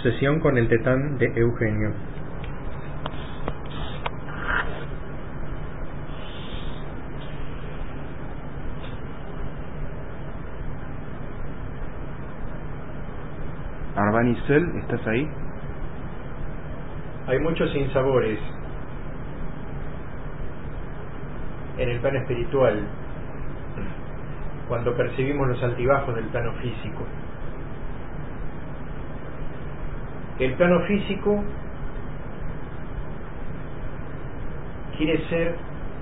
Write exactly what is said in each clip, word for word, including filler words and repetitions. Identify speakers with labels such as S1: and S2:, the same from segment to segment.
S1: Sesión con el Tetán de Eugenio.
S2: Arbanicel, ¿estás ahí?
S1: Hay muchos sinsabores en el plano espiritual cuando percibimos los altibajos del plano físico. El plano físico quiere ser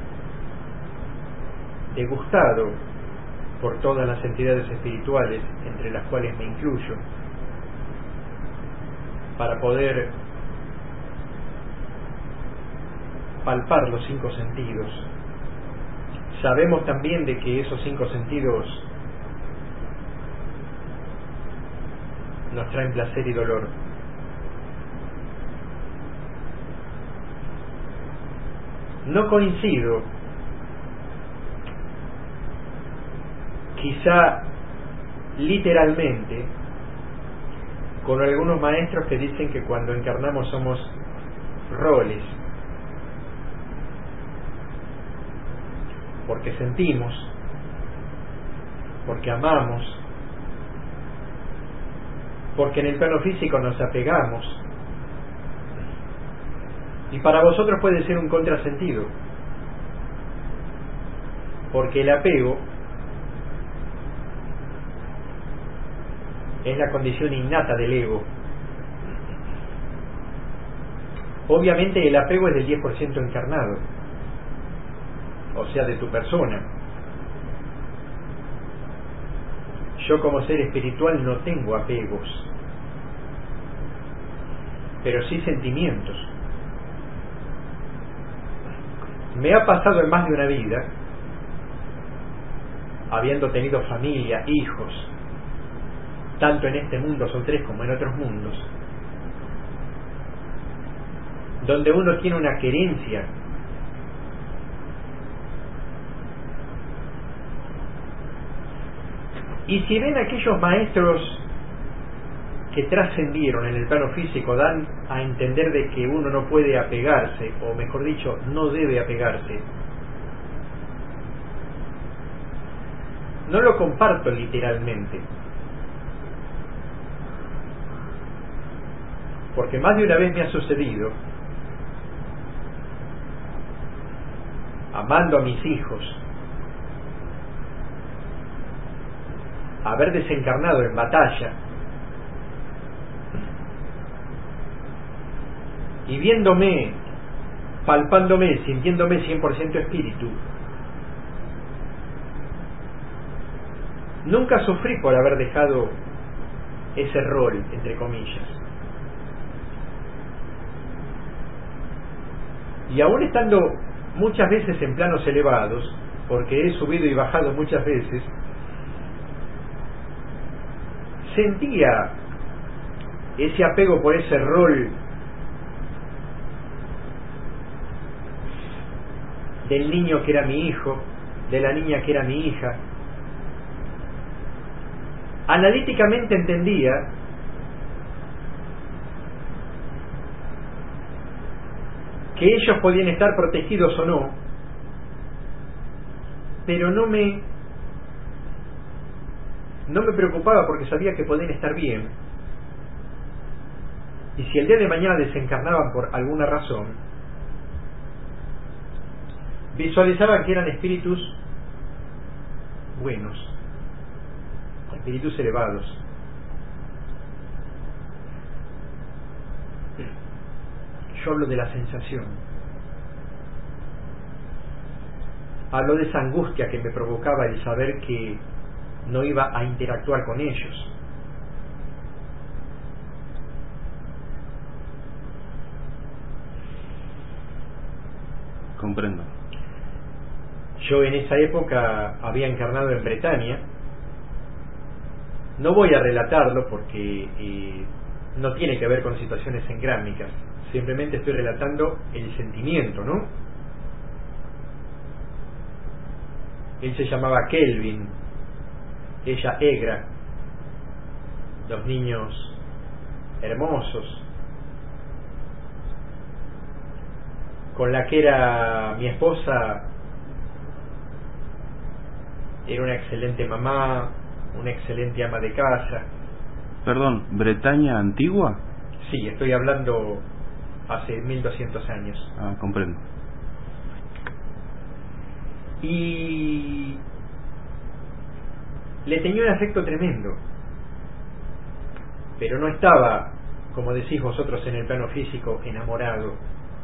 S1: degustado por todas las entidades espirituales, entre las cuales me incluyo, para poder palpar los cinco sentidos. Sabemos también de que esos cinco sentidos nos traen placer y dolor. No coincido, quizá literalmente, con algunos maestros que dicen que cuando encarnamos somos roles, porque sentimos, porque amamos, porque en el plano físico nos apegamos. Y para vosotros puede ser un contrasentido, porque el apego es la condición innata del ego. Obviamente el apego es del diez por ciento encarnado, o sea, de tu persona. Yo como ser espiritual no tengo apegos, pero sí sentimientos. Me ha pasado en más de una vida, habiendo tenido familia, hijos, tanto en este mundo son tres como en otros mundos, donde uno tiene una querencia y si ven aquellos maestros que trascendieron en el plano físico, dan a entender de que uno no puede apegarse, o mejor dicho, no debe apegarse. No lo comparto literalmente, porque más de una vez me ha sucedido, amando a mis hijos, haber desencarnado en batalla y viéndome, palpándome, sintiéndome cien por ciento espíritu. Nunca sufrí por haber dejado ese rol, entre comillas. Y aún estando muchas veces en planos elevados, porque he subido y bajado muchas veces, sentía ese apego por ese rol del niño que era mi hijo, de la niña que era mi hija. Analíticamente entendía que ellos podían estar protegidos o no, pero no me no me preocupaba porque sabía que podían estar bien. Y si el día de mañana desencarnaban por alguna razón, visualizaban que eran espíritus buenos, espíritus elevados. Yo hablo de la sensación, hablo de esa angustia que me provocaba el saber que no iba a interactuar con ellos.
S2: Comprendo.
S1: Yo en esa época había encarnado en Bretaña. No voy a relatarlo porque eh, no tiene que ver con situaciones engrámicas. Simplemente estoy relatando el sentimiento, ¿no? Él se llamaba Kelvin, ella Egra. Los niños hermosos, con la que era mi esposa. Era una excelente mamá, una excelente ama de casa.
S2: Perdón, ¿Bretaña antigua?
S1: Sí, estoy hablando hace mil doscientos años.
S2: Ah, comprendo.
S1: Y le tenía un afecto tremendo, pero no estaba, como decís vosotros en el plano físico, enamorado.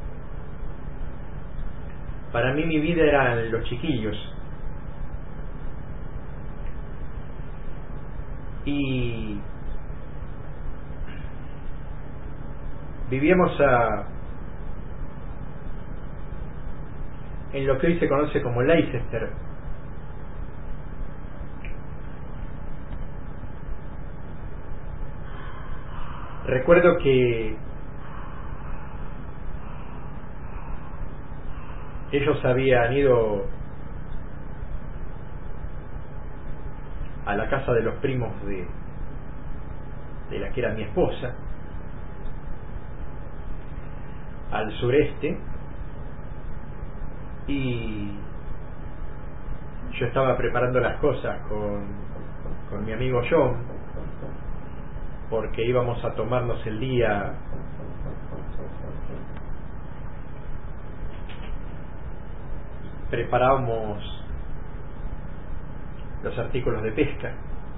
S1: Para mí mi vida eran los chiquillos. Y vivíamos a, en lo que hoy se conoce como Leicester. Recuerdo que ellos habían ido a la casa de los primos de, de la que era mi esposa, al sureste, y yo estaba preparando las cosas con, con mi amigo John, porque íbamos a tomarnos el día preparábamos los artículos de pesca.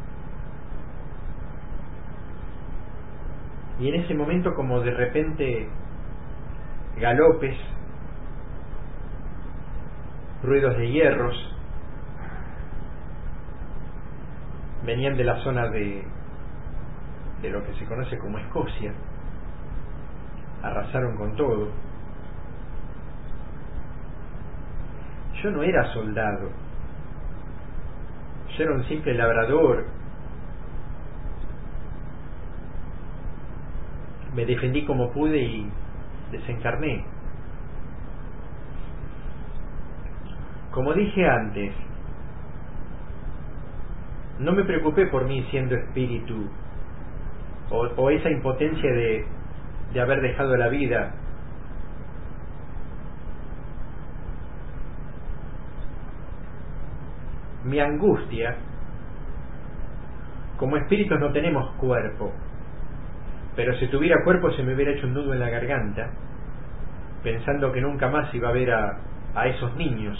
S1: Y en ese momento, como de repente, galopes, ruidos de hierros, venían de la zona de, de lo que se conoce como Escocia. Arrasaron con todo. Yo no era soldado, yo era un simple labrador. Me defendí como pude y desencarné. Como dije antes, no me preocupé por mí siendo espíritu, o, o esa impotencia de, de haber dejado la vida. Mi angustia, como espíritus no tenemos cuerpo, pero si tuviera cuerpo se me hubiera hecho un nudo en la garganta, pensando que nunca más iba a ver a, a esos niños.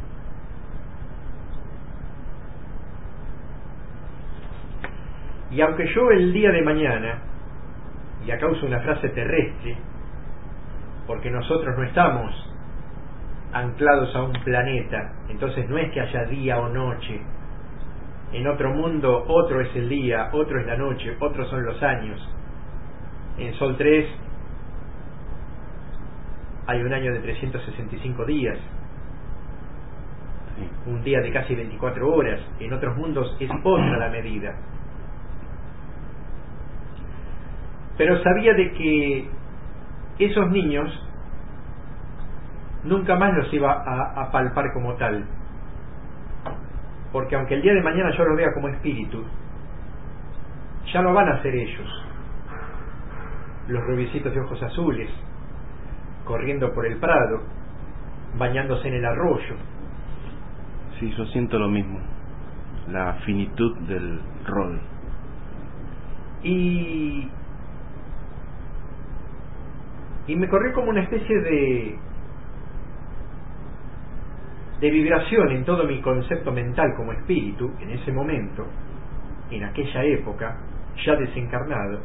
S1: Y aunque yo el día de mañana, y acá uso una frase terrestre, porque nosotros no estamos anclados a un planeta, entonces no es que haya día o noche. En otro mundo otro es el día, otro es la noche, otros son los años. En Sol tres hay un año de trescientos sesenta y cinco días, un día de casi veinticuatro horas. En otros mundos es otra la medida. Pero sabía de que esos niños nunca más los iba a, a palpar como tal, porque aunque el día de mañana yo los vea como espíritu, ya no van a ser ellos, los rubicitos de ojos azules, corriendo por el prado, bañándose en el arroyo.
S2: Sí, yo siento lo mismo, la finitud del rol.
S1: Y y me corrió como una especie de de vibración en todo mi concepto mental como espíritu, en ese momento, en aquella época, ya desencarnado.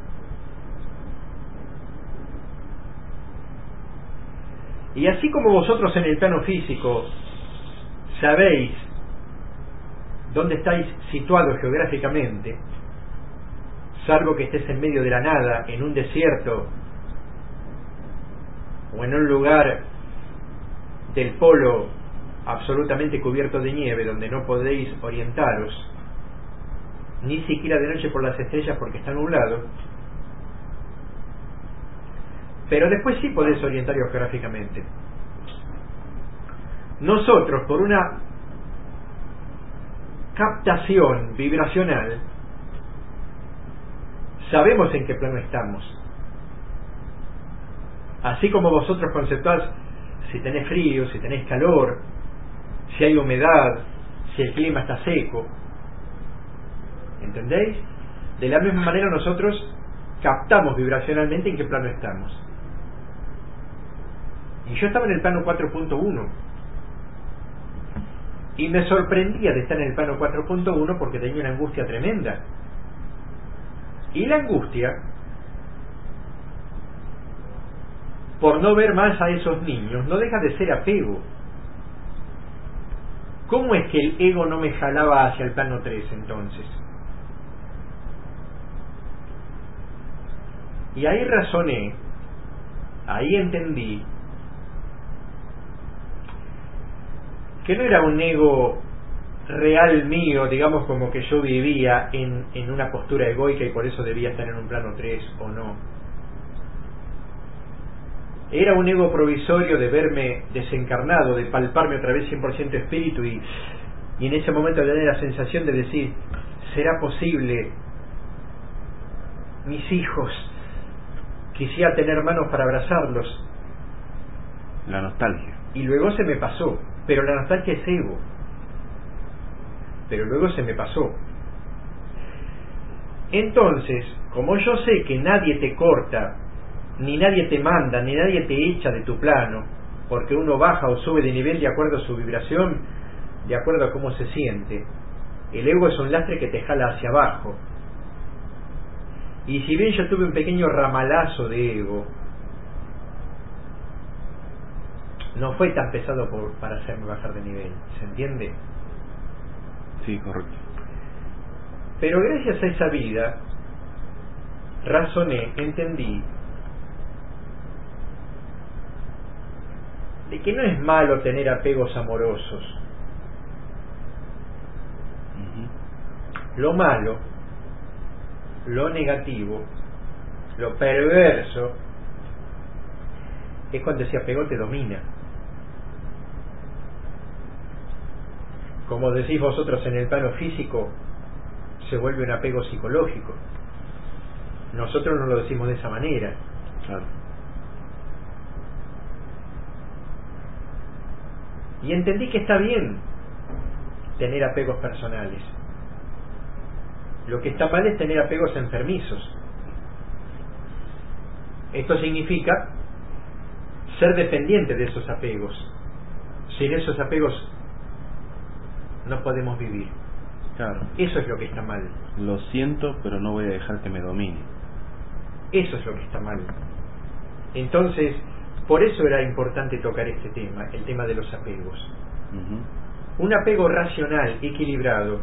S1: Y así como vosotros en el plano físico sabéis dónde estáis situados geográficamente, salvo que estés en medio de la nada, en un desierto o en un lugar del polo absolutamente cubierto de nieve, donde no podéis orientaros ni siquiera de noche por las estrellas porque está nublado, pero después sí podéis orientaros geográficamente. Nosotros, por una captación vibracional, sabemos en qué plano estamos, Así como vosotros conceptuáis si tenés frío, si tenés calor, si hay humedad, si el clima está seco. ¿Entendéis? De la misma manera nosotros captamos vibracionalmente en qué plano estamos. Y yo estaba en el plano cuatro punto uno. Y me sorprendía de estar en el plano cuatro punto uno porque tenía una angustia tremenda. Y la angustia por no ver más a esos niños no deja de ser apego. ¿Cómo es que el ego no me jalaba hacia el plano tres entonces? Y ahí razoné, ahí entendí que no era un ego real mío, digamos, como que yo vivía en, en una postura egoica y por eso debía estar en un plano tres o no. Era un ego provisorio de verme desencarnado, de palparme otra vez cien por ciento espíritu y, y en ese momento tener la sensación de decir, ¿será posible? Mis hijos, quisiera tener manos para abrazarlos.
S2: La nostalgia.
S1: Y luego se me pasó, pero la nostalgia es ego. Pero luego se me pasó. Entonces, como yo sé que nadie te corta, ni nadie te manda, ni nadie te echa de tu plano, porque uno baja o sube de nivel de acuerdo a su vibración, de acuerdo a cómo se siente. El ego es un lastre que te jala hacia abajo. Y si bien yo tuve un pequeño ramalazo de ego, no fue tan pesado por, para hacerme bajar de nivel, ¿se entiende?
S2: Sí, correcto.
S1: Pero gracias a esa vida, razoné, entendí, de que no es malo tener apegos amorosos. Uh-huh. Lo malo, lo negativo, lo perverso, es cuando ese apego te domina. Como decís vosotros en el plano físico, se vuelve un apego psicológico. Nosotros no lo decimos de esa manera.
S2: Claro.
S1: Y entendí que está bien tener apegos personales. Lo que está mal es tener apegos enfermizos. Esto significa ser dependiente de esos apegos. Sin esos apegos no podemos vivir.
S2: Claro.
S1: Eso es lo que está mal.
S2: Lo siento, pero no voy a dejar que me domine.
S1: Eso es lo que está mal. Entonces, por eso era importante tocar este tema, el tema de los apegos. Uh-huh. Un apego racional, equilibrado,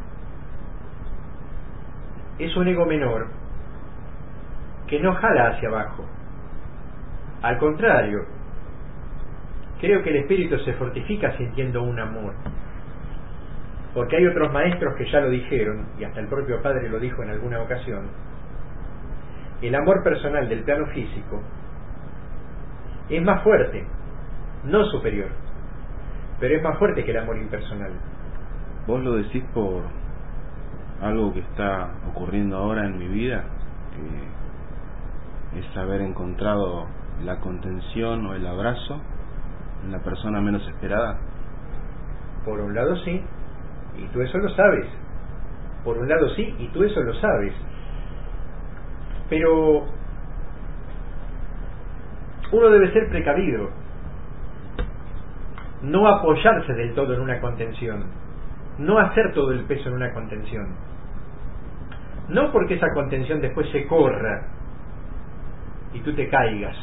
S1: es un ego menor que no jala hacia abajo. Al contrario, creo que el espíritu se fortifica sintiendo un amor. Porque hay otros maestros que ya lo dijeron, y hasta el propio Padre lo dijo en alguna ocasión, el amor personal del plano físico es más fuerte, no superior, pero es más fuerte que el amor impersonal.
S2: ¿Vos lo decís por algo que está ocurriendo ahora en mi vida? Que es haber encontrado la contención o el abrazo en la persona menos esperada.
S1: Por un lado sí, y tú eso lo sabes. Por un lado sí, y tú eso lo sabes. Pero uno debe ser precavido, no apoyarse del todo en una contención, no hacer todo el peso en una contención, no porque esa contención después se corra y tú te caigas.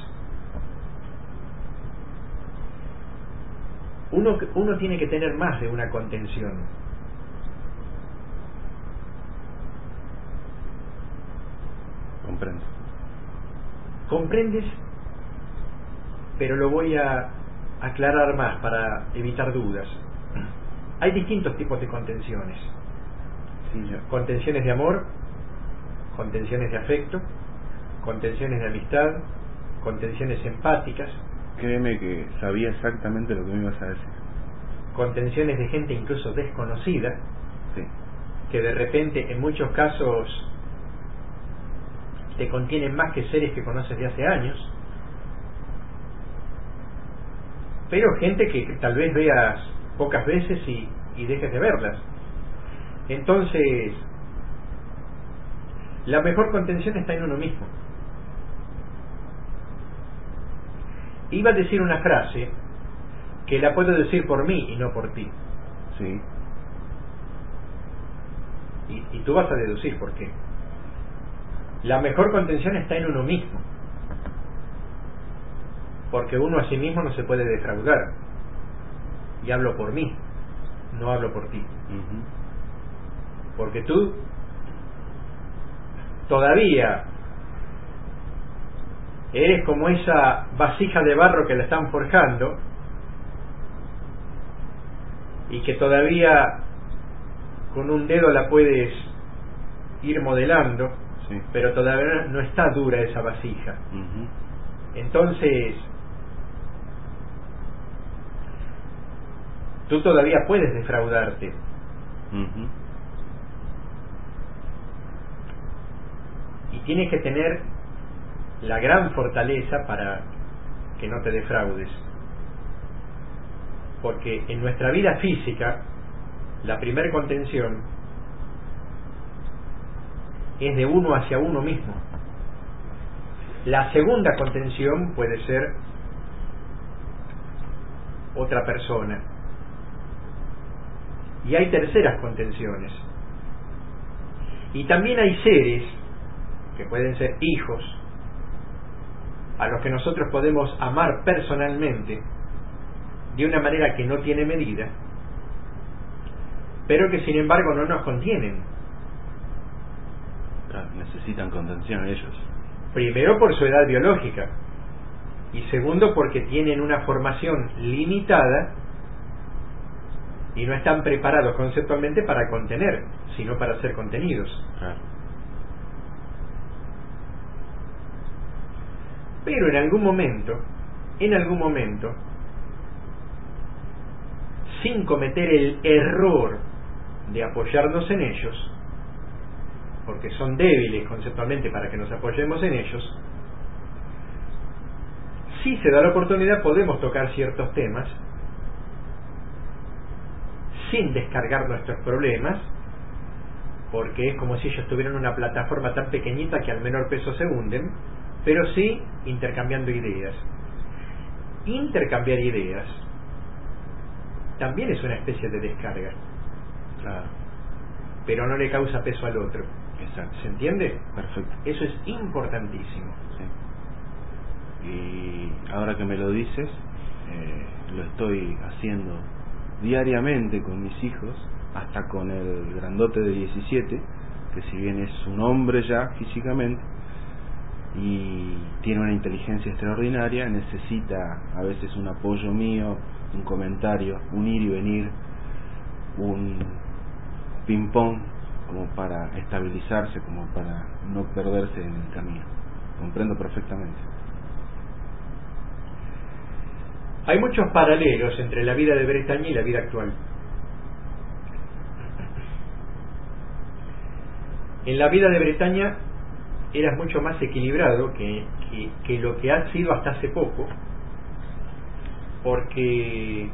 S1: Uno, uno tiene que tener más de una contención.
S2: Comprendo.
S1: ¿Comprendes? Pero lo voy a aclarar más para evitar dudas. Hay distintos tipos de contenciones.
S2: Sí, ya.
S1: Contenciones de amor, contenciones de afecto, contenciones de amistad, contenciones empáticas.
S2: Créeme que sabía exactamente lo que me ibas a decir.
S1: Contenciones de gente incluso desconocida,
S2: sí.
S1: Que de repente en muchos casos te contienen más que seres que conoces de hace años. pero gente que tal vez veas pocas veces y, y dejes de verlas. Entonces, la mejor contención está en uno mismo. Iba a decir una frase que la puedo decir por mí y no por ti.
S2: Sí.
S1: Y, y tú vas a deducir por qué. La mejor contención está en uno mismo. Porque uno a sí mismo no se puede defraudar. Y hablo por mí, no hablo por ti.
S2: Uh-huh.
S1: Porque tú todavía eres como esa vasija de barro que la están forjando y que todavía con un dedo la puedes ir modelando,
S2: sí,
S1: pero todavía no está dura esa vasija.
S2: Uh-huh.
S1: Entonces tú todavía puedes defraudarte.
S2: Uh-huh.
S1: Y tienes que tener la gran fortaleza para que no te defraudes. Porque en nuestra vida física, la primer contención es de uno hacia uno mismo. La segunda contención puede ser otra persona. Y hay terceras contenciones. Y también hay seres que pueden ser hijos, a los que nosotros podemos amar personalmente de una manera que no tiene medida, pero que sin embargo no nos contienen.
S2: Claro, necesitan contención ellos.
S1: Primero por su edad biológica y segundo porque tienen una formación limitada y no están preparados conceptualmente para contener, sino para ser contenidos.
S2: Claro.
S1: Pero en algún momento, en algún momento, sin cometer el error de apoyarnos en ellos, porque son débiles conceptualmente para que nos apoyemos en ellos, si se da la oportunidad podemos tocar ciertos temas sin descargar nuestros problemas, porque es como si ellos tuvieran una plataforma tan pequeñita que al menor peso se hunden, pero sí intercambiando ideas. Intercambiar ideas también es una especie de descarga.
S2: Claro.
S1: Pero no le causa peso al otro.
S2: Exacto.
S1: ¿Se entiende?
S2: Perfecto.
S1: Eso es importantísimo.
S2: Sí. Y ahora que me lo dices, eh, lo estoy haciendo diariamente con mis hijos, hasta con el grandote de diecisiete, que si bien es un hombre ya físicamente y tiene una inteligencia extraordinaria, necesita a veces un apoyo mío, un comentario, un ir y venir, un ping pong, como para estabilizarse, como para no perderse en el camino. Comprendo perfectamente.
S1: Hay muchos paralelos entre la vida de Bretaña y la vida actual. En la vida de Bretaña eras mucho más equilibrado que, que, que lo que has sido hasta hace poco, porque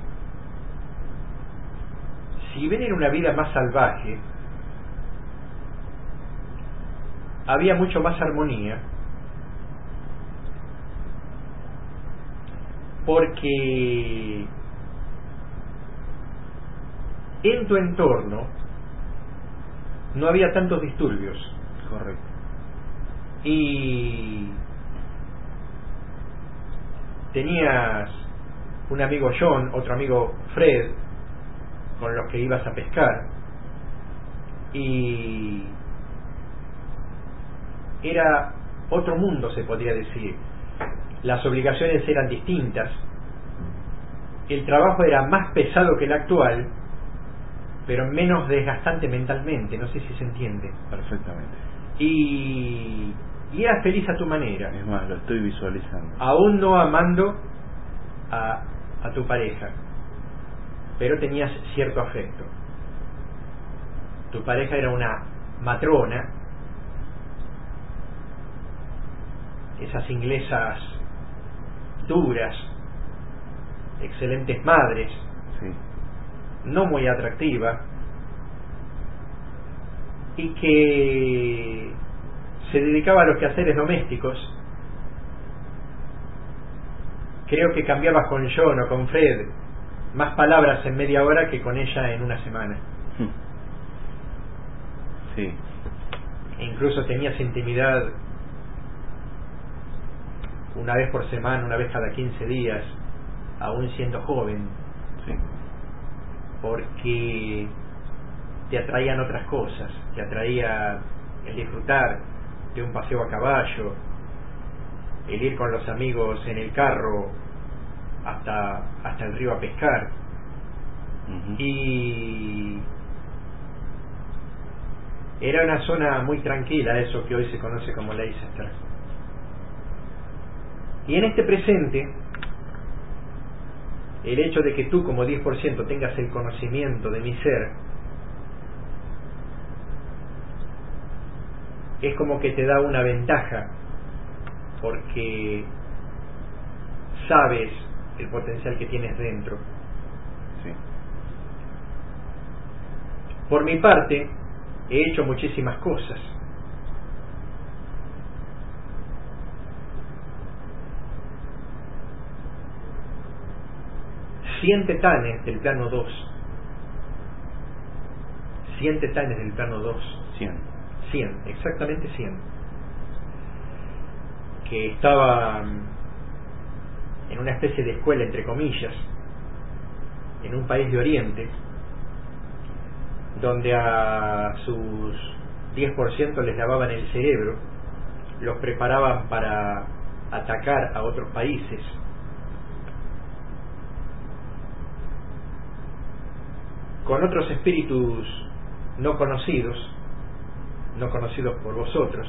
S1: si bien era una vida más salvaje, había mucho más armonía, porque en tu entorno no había tantos disturbios.
S2: Correcto.
S1: Y tenías un amigo John, otro amigo Fred, con los que ibas a pescar, y era otro mundo, se podría decir. Las obligaciones eran distintas, el trabajo era más pesado que el actual, pero menos desgastante mentalmente, no sé si se entiende.
S2: Perfectamente.
S1: Y, y eras feliz a tu manera.
S2: Es más, lo estoy visualizando.
S1: Aún no amando a, a tu pareja, pero tenías cierto afecto. Tu pareja era una matrona, esas inglesas duras, excelentes madres,
S2: sí.
S1: no muy atractiva, y que se dedicaba a los quehaceres domésticos. Creo que cambiabas con John o con Fred más palabras en media hora que con ella en una semana.
S2: Sí.
S1: E incluso tenías intimidad una vez por semana, una vez cada quince días, aún siendo joven.
S2: Sí.
S1: Porque te atraían otras cosas, te atraía el disfrutar de un paseo a caballo, el ir con los amigos en el carro hasta hasta el río a pescar.
S2: Uh-huh.
S1: Y era una zona muy tranquila, eso que hoy se conoce como Leicester. Y en este presente, el hecho de que tú como diez por ciento tengas el conocimiento de mi ser es como que te da una ventaja, porque sabes el potencial que tienes dentro.
S2: Sí.
S1: Por mi parte, he hecho muchísimas cosas. cien tetanes del plano dos. cien tetanes del plano dos.
S2: cien.
S1: cien, exactamente cien. Que estaban en una especie de escuela, entre comillas, en un país de Oriente, donde a sus diez por ciento les lavaban el cerebro, los preparaban para atacar a otros países. Con otros espíritus no conocidos, no conocidos por vosotros.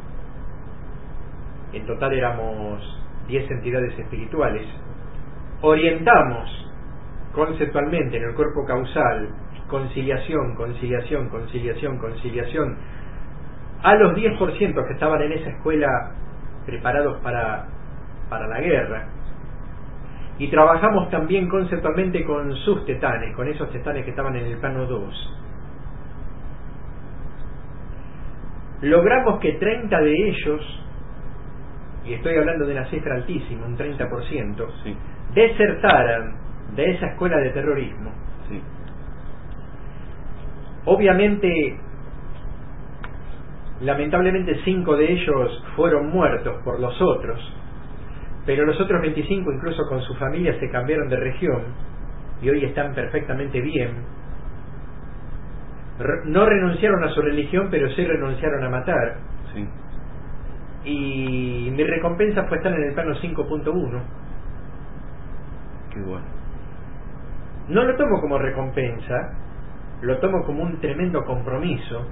S1: En total éramos diez entidades espirituales. Orientamos conceptualmente en el cuerpo causal conciliación, conciliación, conciliación, conciliación a los diez por ciento que estaban en esa escuela preparados para, para la guerra. Y trabajamos también conceptualmente con sus tetanes, con esos tetanes que estaban en el plano dos. Logramos que treinta de ellos, y estoy hablando de una cifra altísima, un treinta por ciento,
S2: sí,
S1: desertaran de esa escuela de terrorismo.
S2: Sí.
S1: Obviamente, lamentablemente cinco de ellos fueron muertos por los otros, pero los otros veinticinco, incluso con su familia, se cambiaron de región y hoy están perfectamente bien. Re- no renunciaron a su religión, pero sí renunciaron a matar.
S2: Sí.
S1: Y mi recompensa fue estar en el plano cinco punto uno.
S2: Qué bueno.
S1: No lo tomo como recompensa, lo tomo como un tremendo compromiso,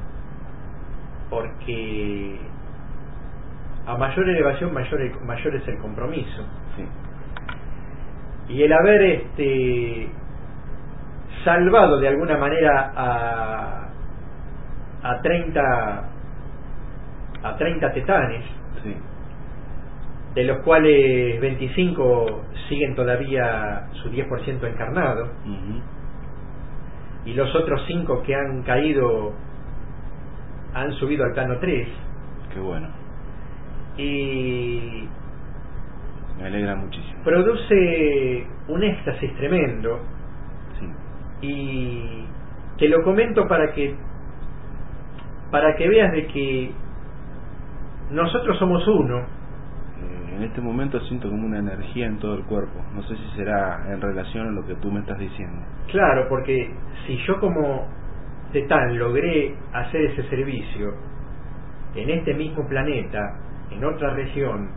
S1: porque a mayor elevación mayor, mayor es el compromiso.
S2: Sí.
S1: Y el haber este salvado de alguna manera a a treinta a treinta tetanes,
S2: Sí.
S1: de los cuales veinticinco siguen todavía su diez por ciento encarnado,
S2: Uh-huh.
S1: y los otros cinco que han caído han subido al plano tres.
S2: Qué bueno.
S1: Y
S2: Me alegra muchísimo.
S1: produce un éxtasis tremendo.
S2: Sí.
S1: Y te lo comento para que para que veas de que nosotros somos uno.
S2: Eh, en este momento siento como una energía en todo el cuerpo. No sé si será en relación a lo que tú me estás diciendo.
S1: Claro, porque si yo como Tetán logré hacer ese servicio en este mismo planeta, en otra región,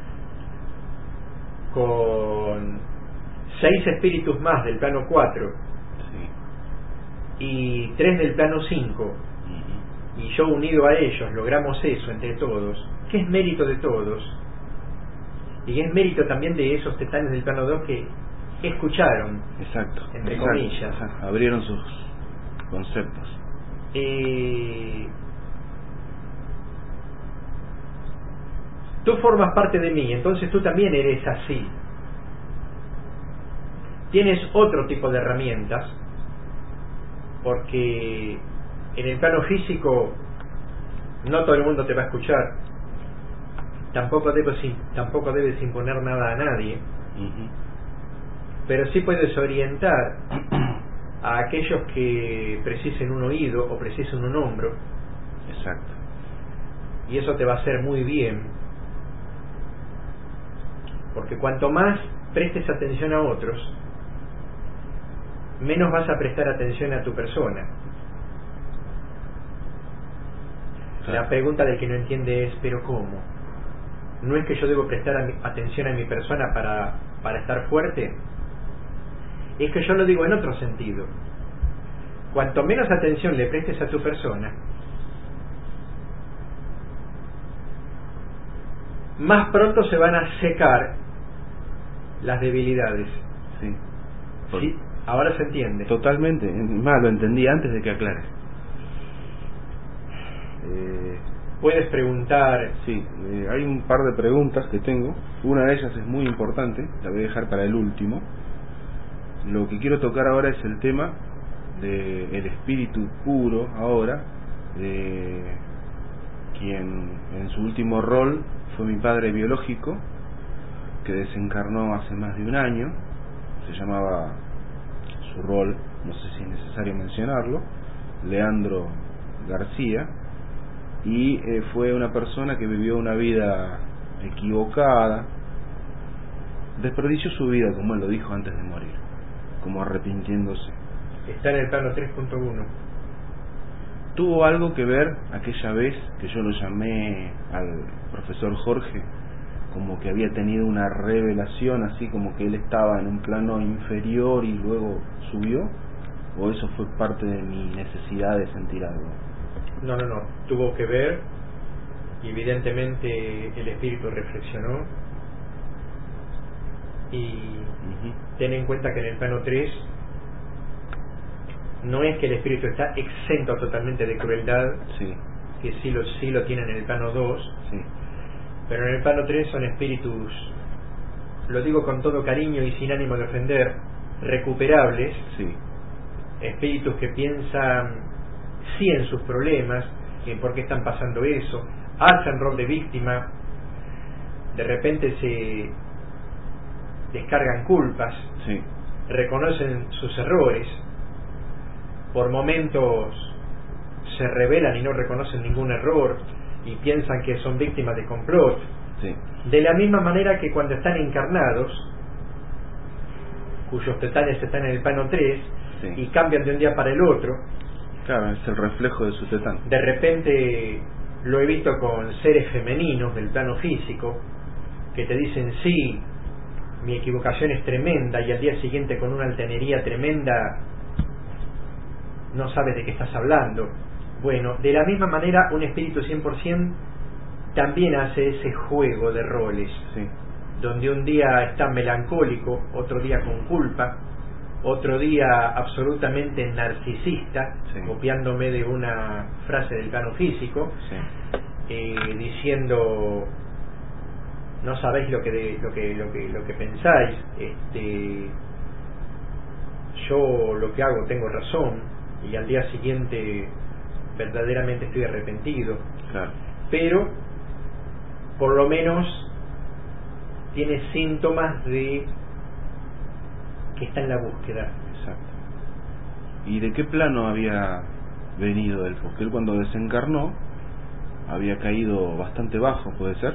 S1: con seis espíritus más del plano cuatro
S2: Sí.
S1: y tres del plano cinco,
S2: Uh-huh.
S1: y yo unido a ellos logramos eso entre todos, que es mérito de todos, y es mérito también de esos tetanes del plano dos que escucharon,
S2: Exacto.
S1: entre
S2: exacto,
S1: comillas.
S2: exacto. Abrieron sus conceptos.
S1: Eh, tú formas parte de mí, entonces tú también eres así. tienes otro tipo de herramientas, porque en el plano físico no todo el mundo te va a escuchar, tampoco debes, tampoco debes imponer nada a nadie, uh-huh. pero sí puedes orientar a aquellos que precisen un oído o precisen un hombro.
S2: Exacto.
S1: Y eso te va a hacer muy bien, porque cuanto más prestes atención a otros, menos vas a prestar atención a tu persona. Claro. La pregunta del que no entiende es, ¿pero cómo? ¿No es que yo debo prestar a mi, atención a mi persona para, para estar fuerte? Es que yo lo digo en otro sentido. Cuanto menos atención le prestes a tu persona, más pronto se van a secar las debilidades.
S2: Sí. Por...
S1: ¿Sí? Ahora se entiende.
S2: Totalmente. Más lo entendí antes de que aclares. Eh...
S1: Puedes preguntar.
S2: Sí, eh, hay un par de preguntas que tengo. Una de ellas es muy importante, la voy a dejar para el último. Lo que quiero tocar ahora es el tema de el espíritu puro ahora, de quien en su último rol fue mi padre biológico, que desencarnó hace más de un año. Se llamaba su rol, no sé si es necesario mencionarlo, Leandro García, y eh, fue una persona que vivió una vida equivocada, desperdició su vida, como él lo dijo, antes de morir, como arrepintiéndose.
S1: Está en el plano tres punto uno.
S2: ¿Tuvo algo que ver aquella vez que yo lo llamé al profesor Jorge, como que había tenido una revelación, así como que él estaba en un plano inferior y luego subió? ¿O eso fue parte de mi necesidad de sentir algo?
S1: No, no, no. Tuvo que ver, y evidentemente el espíritu reflexionó, y uh-huh. ten en cuenta que en el plano tres no es que el espíritu está exento totalmente de crueldad,
S2: sí.
S1: que sí lo, sí lo tiene en el plano dos,
S2: sí.
S1: pero en el plano tres son espíritus, lo digo con todo cariño y sin ánimo de ofender, recuperables,
S2: sí.
S1: espíritus que piensan sí en sus problemas, en por qué están pasando eso, hacen rol de víctima, de repente se descargan culpas,
S2: sí.
S1: reconocen sus errores, por momentos se rebelan y no reconocen ningún error y piensan que son víctimas de complot,
S2: sí.
S1: de la misma manera que cuando están encarnados, cuyos tetales están en el plano tres, sí. y cambian de un día para el otro.
S2: Claro, es el reflejo de su tetán.
S1: De repente lo he visto con seres femeninos del plano físico que te dicen sí, mi equivocación es tremenda, y al día siguiente con una altanería tremenda no sabes de qué estás hablando. Bueno, de la misma manera un espíritu cien por ciento también hace ese juego de roles,
S2: sí.
S1: donde un día está melancólico, otro día con culpa, otro día absolutamente narcisista, sí. copiándome de una frase del plano físico,
S2: sí.
S1: eh, diciendo no sabéis lo que de, lo que lo que lo que pensáis, este yo lo que hago tengo razón, y al día siguiente verdaderamente estoy arrepentido.
S2: Claro.
S1: Pero por lo menos tiene síntomas de que está en la búsqueda.
S2: Exacto. ¿Y de qué plano había venido él? Porque él cuando desencarnó había caído bastante bajo, ¿puede ser?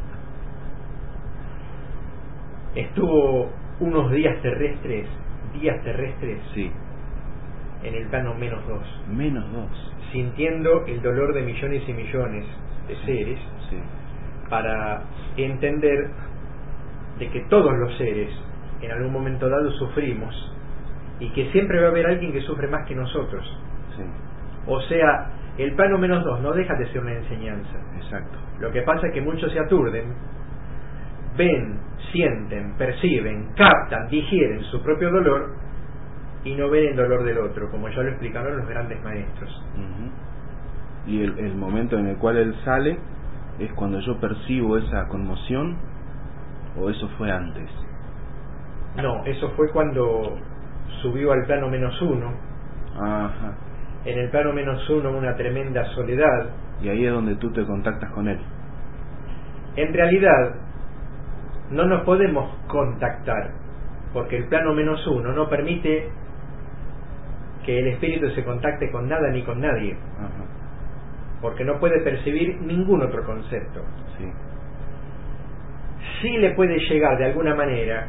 S1: Estuvo unos días terrestres, días terrestres,
S2: sí.
S1: en el plano menos dos.
S2: Menos dos.
S1: Sintiendo el dolor de millones y millones de
S2: sí.
S1: seres,
S2: sí.
S1: para entender de que todos los seres en algún momento dado sufrimos, y que siempre va a haber alguien que sufre más que nosotros.
S2: Sí.
S1: O sea, el plano menos dos no deja de ser una enseñanza.
S2: Exacto.
S1: Lo que pasa es que muchos se aturden, ven, sienten, perciben, captan, digieren su propio dolor y no ven el dolor del otro, como ya lo explicaron los grandes maestros.
S2: Uh-huh. Y el, el momento en el cual él sale es cuando yo percibo esa conmoción, o eso fue antes.
S1: No, eso fue cuando subió al plano menos uno.
S2: Ajá.
S1: En el plano menos uno una tremenda soledad.
S2: Y ahí es donde tú te contactas con él.
S1: En realidad no nos podemos contactar, porque el plano menos uno no permite que el espíritu se contacte con nada ni con nadie.
S2: Ajá.
S1: Porque no puede percibir ningún otro concepto.
S2: Sí.
S1: Sí le puede llegar de alguna manera,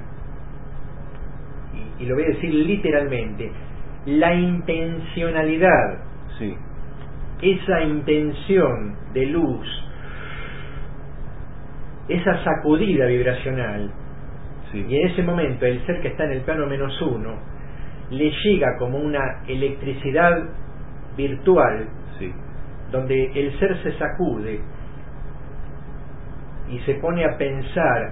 S1: y, y lo voy a decir literalmente, la intencionalidad,
S2: Sí.
S1: esa intención de luz, esa sacudida vibracional,
S2: Sí.
S1: y en ese momento el ser que está en el plano menos uno le llega como una electricidad virtual,
S2: Sí.
S1: donde el ser se sacude y se pone a pensar,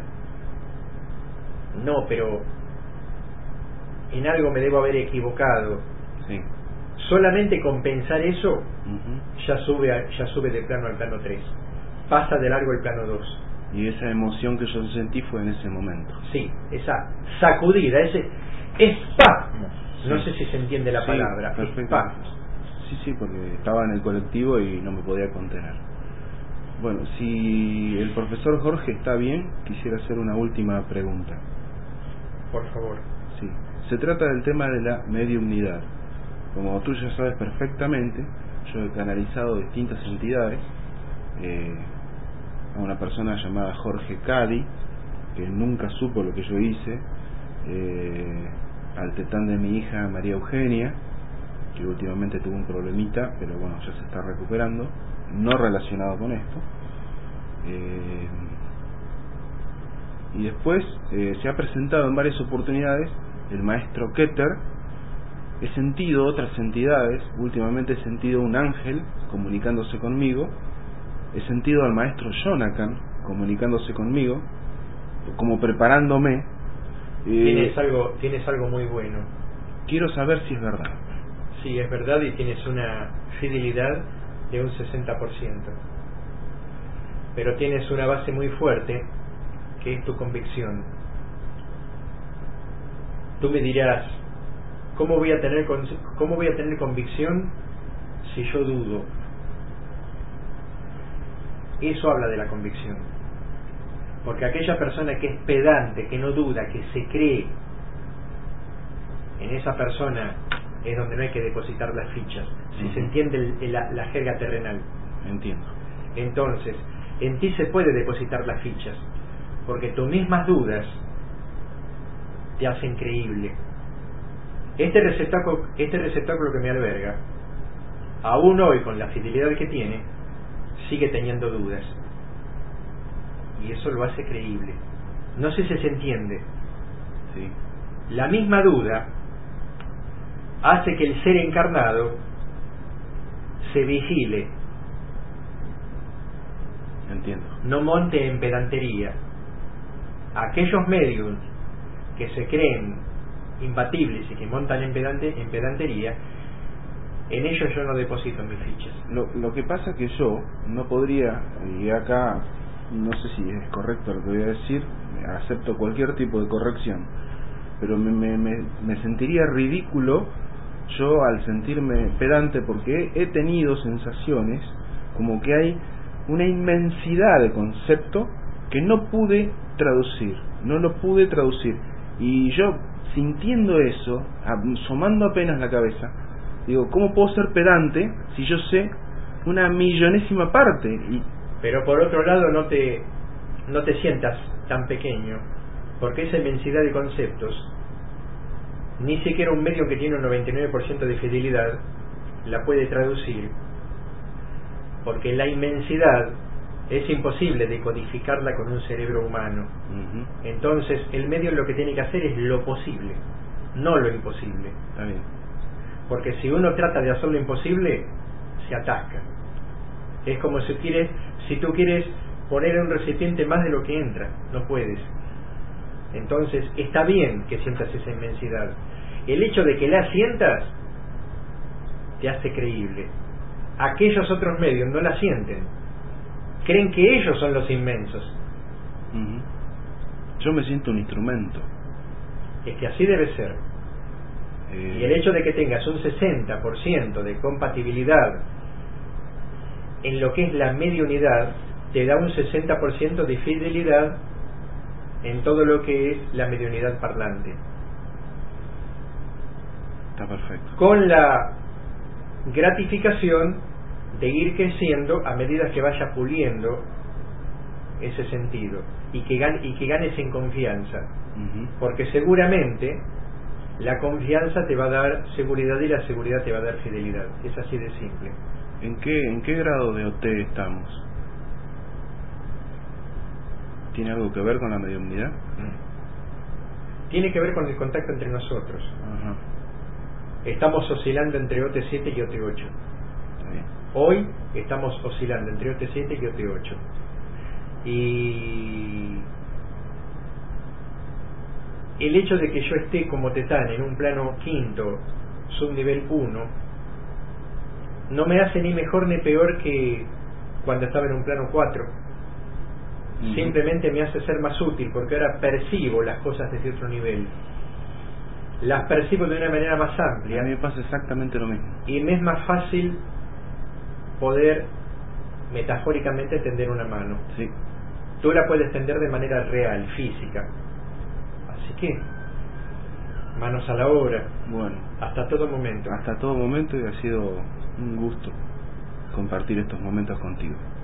S1: no, pero en algo me debo haber equivocado.
S2: Sí.
S1: Solamente con pensar eso,
S2: Uh-huh.
S1: ya sube a, ya sube de plano al plano tres, pasa de largo el plano dos.
S2: Y esa emoción que yo sentí fue en ese momento.
S1: Sí, esa sacudida, ese espasmo,
S2: Sí.
S1: no sé si se entiende la
S2: Sí,
S1: palabra,
S2: perfecto.
S1: espasmo.
S2: Sí, sí, porque estaba en el colectivo y no me podía contener. Bueno, si el profesor Jorge está bien, quisiera hacer una última pregunta.
S1: Por favor.
S2: Sí, se trata del tema de la mediumnidad. Como tú ya sabes perfectamente, yo he canalizado distintas entidades, eh, a una persona llamada Jorge Cadi, que nunca supo lo que yo hice, eh, al tetán de mi hija María Eugenia, que últimamente tuvo un problemita, pero bueno, ya se está recuperando, no relacionado con esto. Eh, y después eh, se ha presentado en varias oportunidades el maestro Keter. He sentido otras entidades, últimamente he sentido un ángel comunicándose conmigo, he sentido al maestro Jonathan comunicándose conmigo, como preparándome. Eh,
S1: Tienes algo, tienes algo muy bueno.
S2: quiero saber si es verdad.
S1: Sí, es verdad, y tienes una fidelidad de un sesenta por ciento. Pero tienes una base muy fuerte, que es tu convicción. Tú me dirás, ¿cómo voy a tener, cómo voy a tener convicción si yo dudo? Eso habla de la convicción. Porque aquella persona que es pedante, que no duda, que se cree, en esa persona es donde no hay que depositar las fichas, si
S2: Uh-huh.
S1: se entiende el, el, la, la jerga terrenal.
S2: Entiendo.
S1: Entonces, en ti se puede depositar las fichas, porque tus mismas dudas te hacen creíble. Este receptáculo, este receptáculo que me alberga, aún hoy con la fidelidad que tiene, sigue teniendo dudas, y eso lo hace creíble. No sé si se entiende.
S2: Sí.
S1: La misma duda hace que el ser encarnado se vigile,
S2: Entiendo.
S1: no monte en pedantería. Aquellos medios que se creen imbatibles y que montan en, pedante, en pedantería, en ellos yo no deposito mis fichas.
S2: Lo, lo que pasa que yo no podría, y acá no sé si es correcto lo que voy a decir, acepto cualquier tipo de corrección, pero me, me, me, me sentiría ridículo yo al sentirme pedante, porque he tenido sensaciones como que hay una inmensidad de concepto que no pude traducir, no lo pude traducir, y yo sintiendo eso, asomando apenas la cabeza, digo, ¿cómo puedo ser pedante si yo sé una millonésima parte? Y
S1: pero por otro lado no te no te sientas tan pequeño, porque esa inmensidad de conceptos, ni siquiera un medio que tiene un noventa y nueve por ciento de fidelidad la puede traducir, porque la inmensidad es imposible decodificarla con un cerebro humano.
S2: uh-huh.
S1: Entonces el medio lo que tiene que hacer es lo posible, no lo imposible.
S2: Está bien.
S1: Porque si uno trata de hacer lo imposible, se atasca. Es como si quieres, si tú quieres poner en un recipiente más de lo que entra, no puedes. Entonces está bien que sientas esa inmensidad. El hecho de que la sientas te hace creíble. Aquellos otros medios no la sienten, creen que ellos son los inmensos.
S2: Uh-huh. Yo me siento un instrumento.
S1: es que así debe ser.
S2: Eh,
S1: Y el hecho de que tengas un sesenta por ciento de compatibilidad en lo que es la mediunidad, te da un sesenta por ciento de fidelidad en todo lo que es la mediunidad parlante.
S2: Está perfecto.
S1: Con la gratificación de ir creciendo a medida que vaya puliendo ese sentido y que, gan y que ganes en confianza.
S2: Uh-huh.
S1: Porque seguramente la confianza te va a dar seguridad y la seguridad te va a dar fidelidad. Es así de simple.
S2: ¿En qué, en qué grado de O T estamos? ¿Tiene algo que ver con la mediunidad?
S1: Tiene que ver con el contacto entre nosotros.
S2: Ajá.
S1: Estamos oscilando entre O T siete y O T ocho.
S2: Está bien.
S1: Hoy estamos oscilando entre O T siete y O T ocho. Y el hecho de que yo esté como Tetán en un plano quinto, subnivel uno, no me hace ni mejor ni peor que cuando estaba en un plano cuatro. Uh-huh. Simplemente me hace ser más útil, porque ahora percibo las cosas desde otro nivel. Las percibo de una manera más amplia.
S2: A mí me pasa exactamente lo mismo.
S1: Y me es más fácil poder metafóricamente tender una mano.
S2: Sí.
S1: Tú la puedes tender de manera real, física. Así que, manos a la obra.
S2: Bueno.
S1: Hasta todo momento.
S2: Hasta todo momento, y ha sido un gusto compartir estos momentos contigo.